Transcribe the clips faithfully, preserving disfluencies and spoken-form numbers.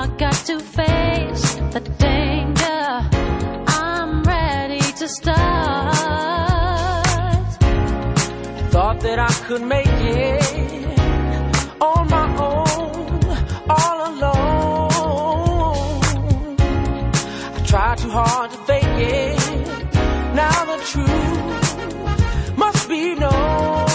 I got to face the danger. I'm ready to start. Thought that I could make it on my own, all alone. I tried too hard to fake it. Now the truth must be known.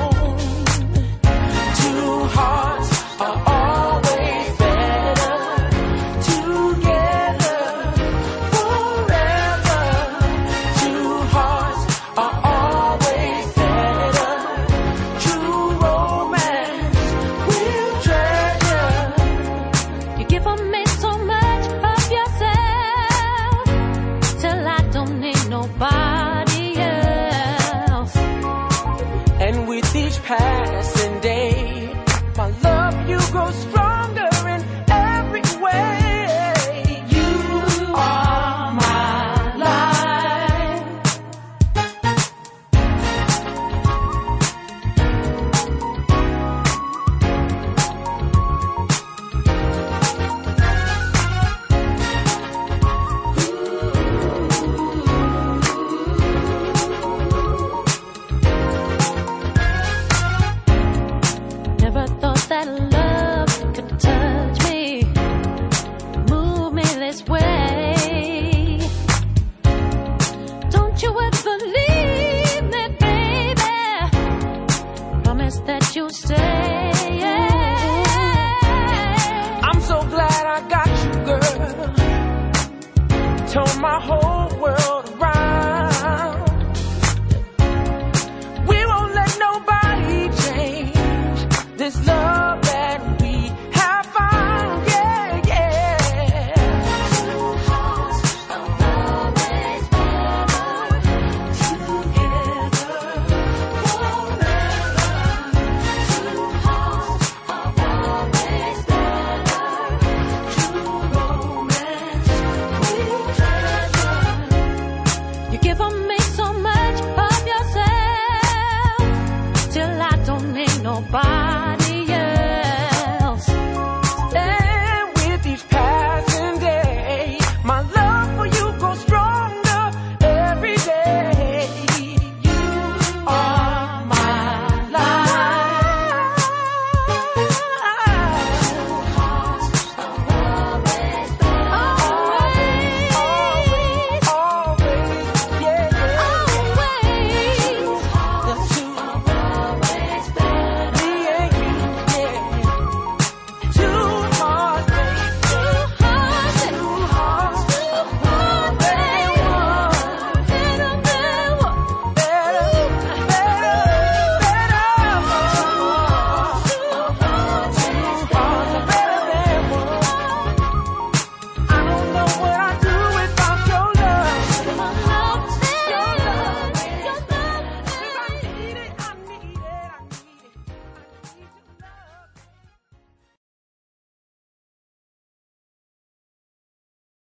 Two hearts are always better together forever. Two hearts are always better. True romance we'll treasure. You give me so much of yourself till I don't need nobody else. And with each passing day, my love you grow stronger in every way. You are my life. Never thought that love could touch me, move me this way. Don't you ever leave me, baby. Promise that you'll stay. I'm so glad I got you, girl. Turn my whole